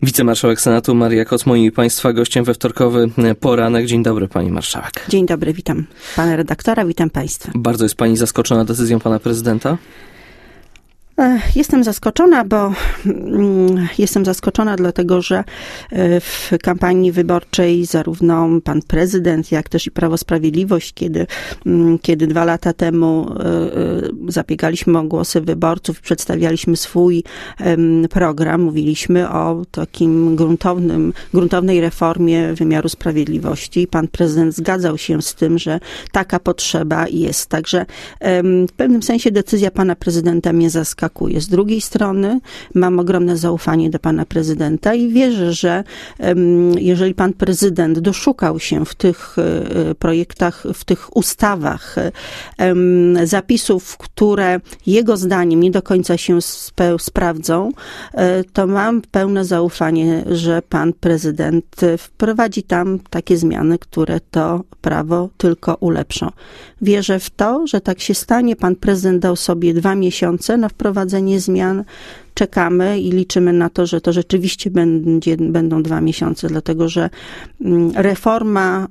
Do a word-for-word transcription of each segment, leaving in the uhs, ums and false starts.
Wicemarszałek Senatu Maria Koc, moim Państwa gościem we wtorkowy poranek. Dzień dobry, Pani Marszałek. Dzień dobry, witam Pana redaktora, witam Państwa. Bardzo jest Pani zaskoczona decyzją Pana Prezydenta? Jestem zaskoczona, bo jestem zaskoczona dlatego, że w kampanii wyborczej zarówno pan prezydent, jak też i Prawo i Sprawiedliwość, kiedy, kiedy dwa lata temu zabiegaliśmy o głosy wyborców i przedstawialiśmy swój program, mówiliśmy o takim gruntownym, gruntownej reformie wymiaru sprawiedliwości. Pan prezydent zgadzał się z tym, że taka potrzeba jest. Także w pewnym sensie decyzja pana prezydenta mnie zaskakuje. Z drugiej strony mam ogromne zaufanie do pana prezydenta i wierzę, że jeżeli pan prezydent doszukał się w tych projektach, w tych ustawach zapisów, które jego zdaniem nie do końca się sprawdzą, to mam pełne zaufanie, że pan prezydent wprowadzi tam takie zmiany, które to prawo tylko ulepszą. Wierzę w to, że tak się stanie. Pan prezydent dał sobie dwa miesiące na wprowadzenie zmian. Czekamy i liczymy na to, że to rzeczywiście będzie, będą dwa miesiące, dlatego że reforma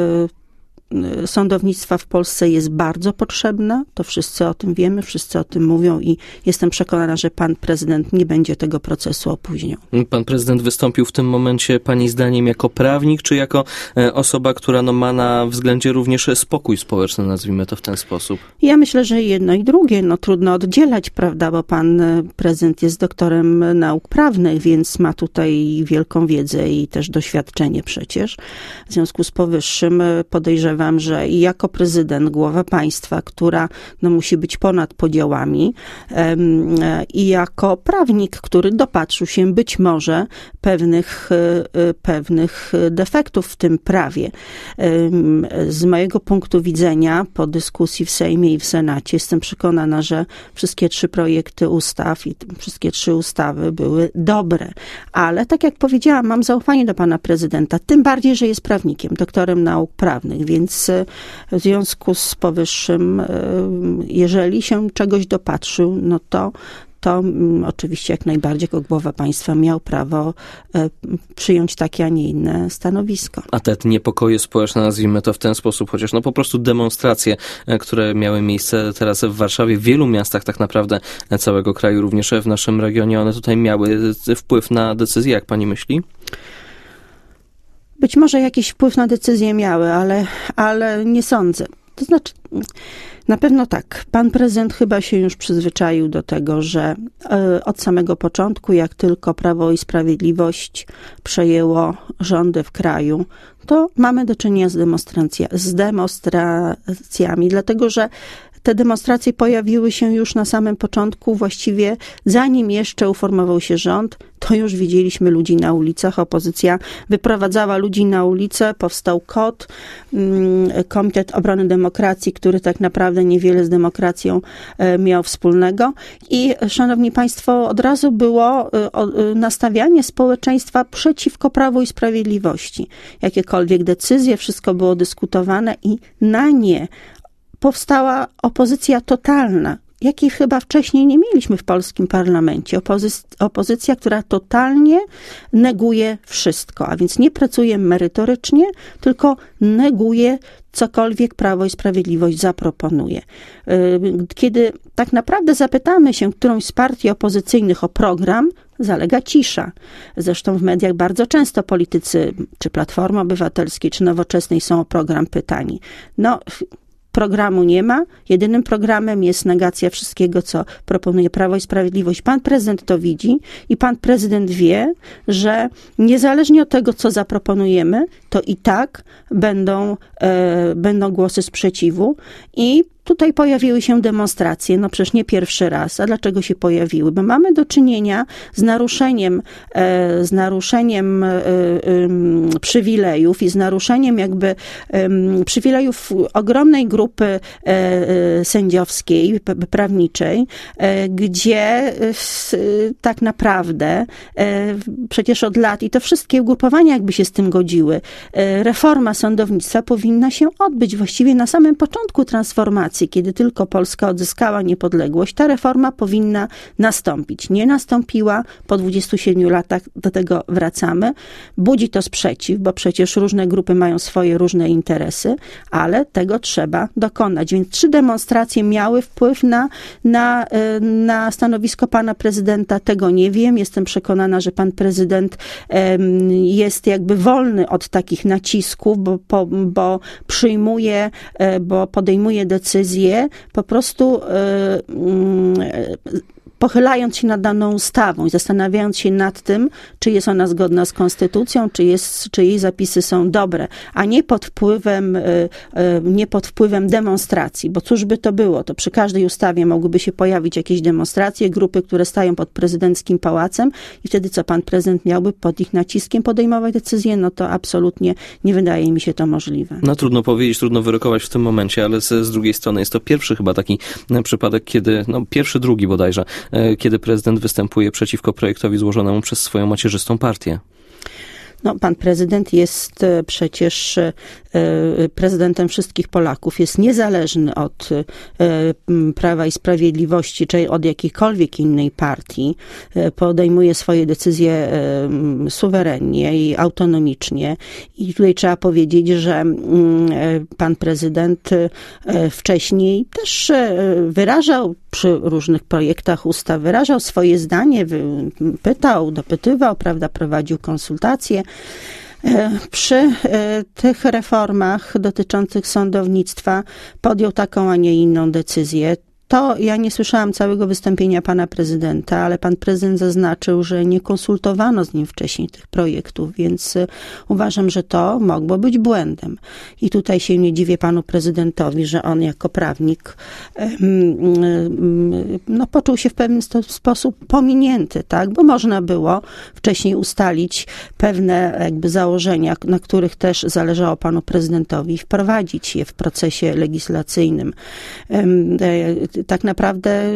y, sądownictwa w Polsce jest bardzo potrzebna. To wszyscy o tym wiemy, wszyscy o tym mówią i jestem przekonana, że pan prezydent nie będzie tego procesu opóźniał. Pan prezydent wystąpił w tym momencie, pani zdaniem, jako prawnik, czy jako osoba, która no, ma na względzie również spokój społeczny, nazwijmy to w ten sposób? Ja myślę, że jedno i drugie. No trudno oddzielać, prawda, bo pan prezydent jest doktorem nauk prawnych, więc ma tutaj wielką wiedzę i też doświadczenie przecież. W związku z powyższym podejrzewam, że i jako prezydent, głowa państwa, która no, musi być ponad podziałami, um, i jako prawnik, który dopatrzył się być może pewnych, pewnych defektów w tym prawie. Um, z mojego punktu widzenia, po dyskusji w Sejmie i w Senacie, jestem przekonana, że wszystkie trzy projekty ustaw i wszystkie trzy ustawy były dobre. Ale tak jak powiedziałam, mam zaufanie do pana prezydenta, tym bardziej, że jest prawnikiem, doktorem nauk prawnych, więc w związku z powyższym, jeżeli się czegoś dopatrzył, no to to oczywiście jak najbardziej jako głowa państwa miał prawo przyjąć takie, a nie inne stanowisko. A te niepokoje społeczne, nazwijmy to w ten sposób, chociaż no po prostu demonstracje, które miały miejsce teraz w Warszawie, w wielu miastach tak naprawdę całego kraju, również w naszym regionie, one tutaj miały wpływ na decyzję, jak pani myśli? Być może jakiś wpływ na decyzję miały, ale, ale nie sądzę. To znaczy, na pewno tak. Pan prezydent chyba się już przyzwyczaił do tego, że od samego początku, jak tylko Prawo i Sprawiedliwość przejęło rządy w kraju, to mamy do czynienia z, demonstracja, z demonstracjami, dlatego że te demonstracje pojawiły się już na samym początku, właściwie zanim jeszcze uformował się rząd, to już widzieliśmy ludzi na ulicach. Opozycja wyprowadzała ludzi na ulicę, powstał K O T, Komitet Obrony Demokracji, który tak naprawdę niewiele z demokracją miał wspólnego. I, szanowni państwo, od razu było nastawianie społeczeństwa przeciwko Prawu i Sprawiedliwości. Jakiekolwiek decyzje, wszystko było dyskutowane i na nie powstała opozycja totalna, jakiej chyba wcześniej nie mieliśmy w polskim parlamencie. Opozy- opozycja, która totalnie neguje wszystko, a więc nie pracuje merytorycznie, tylko neguje cokolwiek Prawo i Sprawiedliwość zaproponuje. Kiedy tak naprawdę zapytamy się którąś z partii opozycyjnych o program, zalega cisza. Zresztą w mediach bardzo często politycy, czy Platformy Obywatelskiej, czy Nowoczesnej są o program pytani. No, programu nie ma. Jedynym programem jest negacja wszystkiego, co proponuje Prawo i Sprawiedliwość. Pan prezydent to widzi i pan prezydent wie, że niezależnie od tego, co zaproponujemy, to i tak będą, e, będą głosy sprzeciwu i tutaj pojawiły się demonstracje, no przecież nie pierwszy raz. A dlaczego się pojawiły? Bo mamy do czynienia z naruszeniem, e, z naruszeniem e, e, przywilejów i z naruszeniem jakby e, przywilejów ogromnej grupy e, e, sędziowskiej, p- prawniczej, e, gdzie e, tak naprawdę e, przecież od lat i to wszystkie ugrupowania jakby się z tym godziły, e, reforma sądownictwa powinna się odbyć właściwie na samym początku transformacji. sytuacji, kiedy tylko Polska odzyskała niepodległość, ta reforma powinna nastąpić. Nie nastąpiła, po dwudziestu siedmiu latach do tego wracamy. Budzi to sprzeciw, bo przecież różne grupy mają swoje różne interesy, ale tego trzeba dokonać. Więc trzy demonstracje miały wpływ na, na, na stanowisko pana prezydenta, tego nie wiem. Jestem przekonana, że pan prezydent jest jakby wolny od takich nacisków, bo, bo, bo przyjmuje, bo podejmuje decyzje po prostu pochylając się nad daną ustawą i zastanawiając się nad tym, czy jest ona zgodna z konstytucją, czy, jest, czy jej zapisy są dobre, a nie pod wpływem, nie pod wpływem demonstracji, bo cóż by to było? To przy każdej ustawie mogłyby się pojawić jakieś demonstracje, grupy, które stają pod prezydenckim pałacem i wtedy co pan prezydent miałby pod ich naciskiem podejmować decyzje? No to absolutnie nie wydaje mi się to możliwe. No trudno powiedzieć, trudno wyrokować w tym momencie, ale z, z drugiej strony jest to pierwszy chyba taki przypadek, kiedy, no pierwszy, drugi bodajże, kiedy prezydent występuje przeciwko projektowi złożonemu przez swoją macierzystą partię. No, pan prezydent jest przecież prezydentem wszystkich Polaków, jest niezależny od Prawa i Sprawiedliwości, czy od jakiejkolwiek innej partii. Podejmuje swoje decyzje suwerennie i autonomicznie. I tutaj trzeba powiedzieć, że pan prezydent wcześniej też wyrażał przy różnych projektach ustaw, wyrażał swoje zdanie, pytał, dopytywał, prawda, prowadził konsultacje. Przy tych reformach dotyczących sądownictwa podjął taką, a nie inną decyzję. To ja nie słyszałam całego wystąpienia pana prezydenta, ale pan prezydent zaznaczył, że nie konsultowano z nim wcześniej tych projektów, więc uważam, że to mogło być błędem. I tutaj się nie dziwię panu prezydentowi, że on jako prawnik no, poczuł się w pewien sposób pominięty, tak? Bo można było wcześniej ustalić pewne jakby założenia, na których też zależało panu prezydentowi, wprowadzić je w procesie legislacyjnym. Tak naprawdę,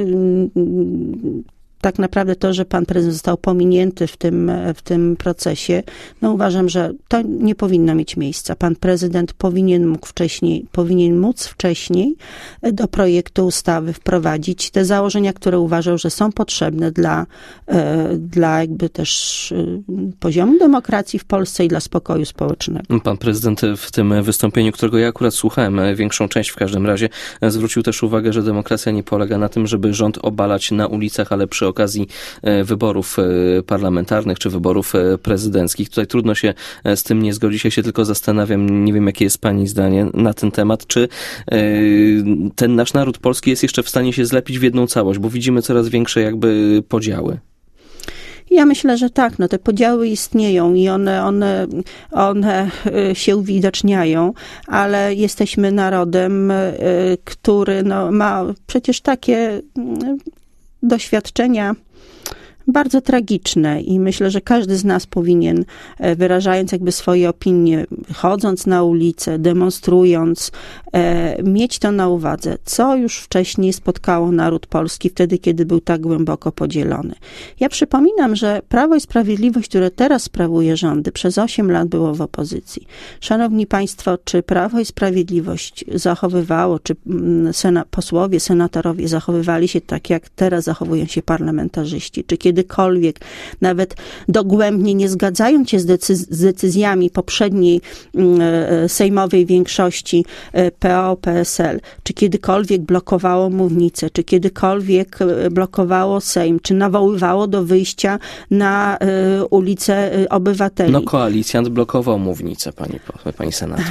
tak naprawdę to, że pan prezydent został pominięty w tym, w tym procesie, no uważam, że to nie powinno mieć miejsca. Pan prezydent powinien mógł wcześniej, powinien móc wcześniej do projektu ustawy wprowadzić te założenia, które uważał, że są potrzebne dla, dla jakby też poziomu demokracji w Polsce i dla spokoju społecznego. Pan prezydent w tym wystąpieniu, którego ja akurat słuchałem, większą część w każdym razie, zwrócił też uwagę, że demokracja nie polega na tym, żeby rząd obalać na ulicach, ale przy okazji wyborów parlamentarnych czy wyborów prezydenckich. Tutaj trudno się z tym nie zgodzić. Ja się tylko zastanawiam, nie wiem jakie jest pani zdanie na ten temat, czy ten nasz naród polski jest jeszcze w stanie się zlepić w jedną całość, bo widzimy coraz większe jakby podziały. Ja myślę, że tak, no te podziały istnieją i one, one, one się uwidaczniają, ale jesteśmy narodem, który no, ma przecież takie doświadczenia bardzo tragiczne i myślę, że każdy z nas powinien, wyrażając jakby swoje opinie, chodząc na ulicę, demonstrując, mieć to na uwadze, co już wcześniej spotkało naród polski wtedy, kiedy był tak głęboko podzielony. Ja przypominam, że Prawo i Sprawiedliwość, które teraz sprawuje rządy, przez osiem lat było w opozycji. Szanowni Państwo, czy Prawo i Sprawiedliwość zachowywało, czy sena, posłowie, senatorowie zachowywali się tak, jak teraz zachowują się parlamentarzyści, czy kiedy kiedykolwiek, nawet dogłębnie nie zgadzają się z, decyz- z decyzjami poprzedniej e, sejmowej większości e, P O P S L, czy kiedykolwiek blokowało mównicę, czy kiedykolwiek blokowało Sejm, czy nawoływało do wyjścia na e, ulicę obywateli. No koalicjant blokował mównicę, pani, pani senator.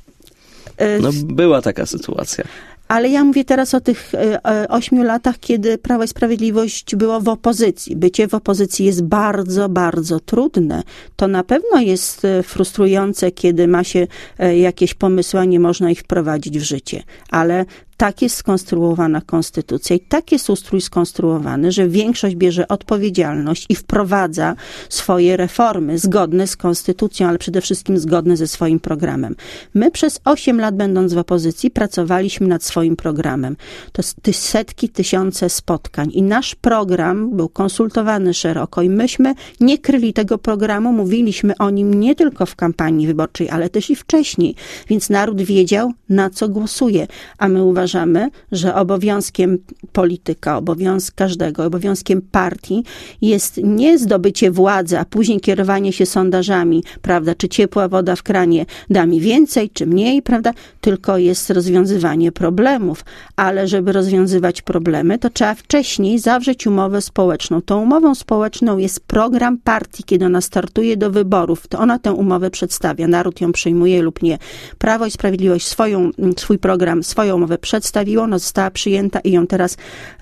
No była taka sytuacja. Ale ja mówię teraz o tych ośmiu latach, kiedy Prawo i Sprawiedliwość było w opozycji. Bycie w opozycji jest bardzo, bardzo trudne. To na pewno jest frustrujące, kiedy ma się jakieś pomysły, a nie można ich wprowadzić w życie. Ale tak jest skonstruowana konstytucja i tak jest ustrój skonstruowany, że większość bierze odpowiedzialność i wprowadza swoje reformy zgodne z konstytucją, ale przede wszystkim zgodne ze swoim programem. My przez osiem lat, będąc w opozycji, pracowaliśmy nad swoim programem. To setki, tysiące spotkań i nasz program był konsultowany szeroko i myśmy nie kryli tego programu, mówiliśmy o nim nie tylko w kampanii wyborczej, ale też i wcześniej, więc naród wiedział, na co głosuje, a my uważamy, uważamy, że obowiązkiem polityka, obowiązkiem każdego, obowiązkiem partii jest nie zdobycie władzy, a później kierowanie się sondażami, prawda, czy ciepła woda w kranie da mi więcej, czy mniej, prawda, tylko jest rozwiązywanie problemów. Ale żeby rozwiązywać problemy, to trzeba wcześniej zawrzeć umowę społeczną. Tą umową społeczną jest program partii, kiedy ona startuje do wyborów, to ona tę umowę przedstawia. Naród ją przyjmuje lub nie. Prawo i Sprawiedliwość swoją, swój program, swoją umowę przedstawiło, ona została przyjęta i ją teraz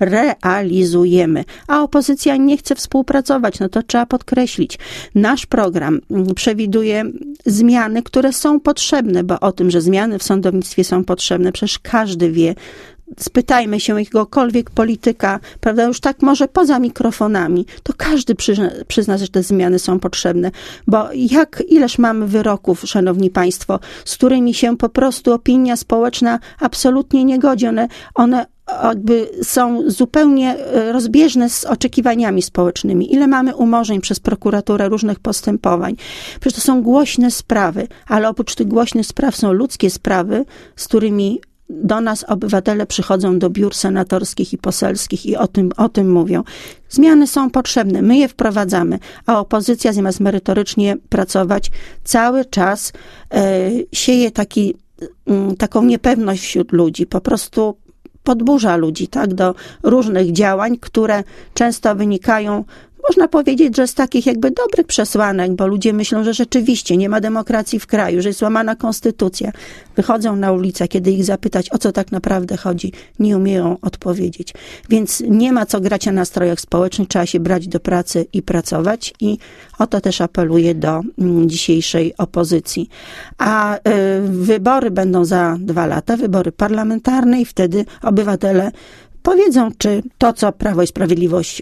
realizujemy. A opozycja nie chce współpracować, no to trzeba podkreślić. Nasz program przewiduje zmiany, które są potrzebne, bo o tym, że zmiany w sądownictwie są potrzebne, przecież każdy wie. Spytajmy się jakiegokolwiek polityka, prawda, już tak może poza mikrofonami, to każdy przyzna, przyzna, że te zmiany są potrzebne, bo jak, ileż mamy wyroków, szanowni państwo, z którymi się po prostu opinia społeczna absolutnie nie godzi. One, one jakby są zupełnie rozbieżne z oczekiwaniami społecznymi. Ile mamy umorzeń przez prokuraturę różnych postępowań. Przecież to są głośne sprawy, ale oprócz tych głośnych spraw są ludzkie sprawy, z którymi do nas obywatele przychodzą do biur senatorskich i poselskich i o tym, o tym mówią. Zmiany są potrzebne, my je wprowadzamy, a opozycja zamiast merytorycznie pracować, cały czas e, sieje taki, m, taką niepewność wśród ludzi, po prostu podburza ludzi, tak, do różnych działań, które często wynikają, można powiedzieć, że z takich jakby dobrych przesłanek, bo ludzie myślą, że rzeczywiście nie ma demokracji w kraju, że jest łamana konstytucja. Wychodzą na ulicę, kiedy ich zapytać, o co tak naprawdę chodzi, nie umieją odpowiedzieć. Więc nie ma co grać na nastrojach społecznych, trzeba się brać do pracy i pracować i o to też apeluję do mm, dzisiejszej opozycji. A y, wybory będą za dwa lata, wybory parlamentarne i wtedy obywatele powiedzą, czy to, co Prawo i Sprawiedliwość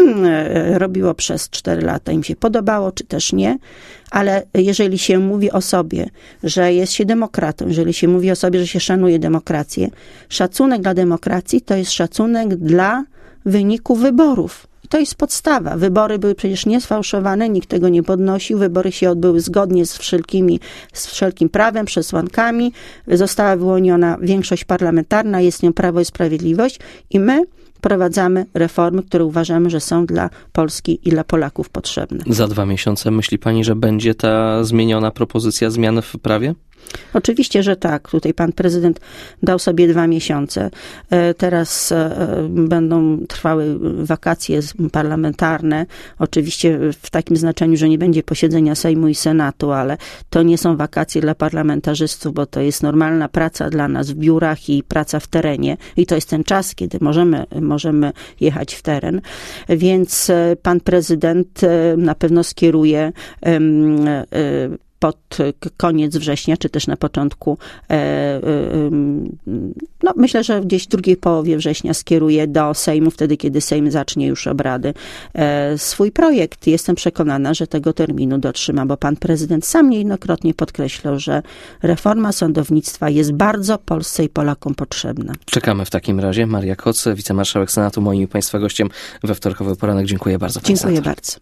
robiło przez cztery lata, im się podobało, czy też nie, ale jeżeli się mówi o sobie, że jest się demokratą, jeżeli się mówi o sobie, że się szanuje demokrację, szacunek dla demokracji to jest szacunek dla wyniku wyborów. I to jest podstawa. Wybory były przecież niesfałszowane, nikt tego nie podnosił. Wybory się odbyły zgodnie z wszelkimi, z wszelkim prawem, przesłankami. Została wyłoniona większość parlamentarna, jest nią Prawo i Sprawiedliwość i my wprowadzamy reformy, które uważamy, że są dla Polski i dla Polaków potrzebne. Za dwa miesiące myśli pani, że będzie ta zmieniona propozycja zmian w prawie? Oczywiście, że tak. Tutaj pan prezydent dał sobie dwa miesiące. Teraz będą trwały wakacje parlamentarne. Oczywiście w takim znaczeniu, że nie będzie posiedzenia Sejmu i Senatu, ale to nie są wakacje dla parlamentarzystów, bo to jest normalna praca dla nas w biurach i praca w terenie. I to jest ten czas, kiedy możemy, możemy jechać w teren. Więc pan prezydent na pewno skieruje pod koniec września, czy też na początku, no myślę, że gdzieś w drugiej połowie września skieruje do Sejmu, wtedy kiedy Sejm zacznie już obrady, swój projekt. Jestem przekonana, że tego terminu dotrzyma, bo pan prezydent sam niejednokrotnie podkreślał, że reforma sądownictwa jest bardzo Polsce i Polakom potrzebna. Czekamy w takim razie. Maria Koc, wicemarszałek Senatu, moim i państwa gościem we wtorkowy poranek. Dziękuję bardzo. Dziękuję bardzo.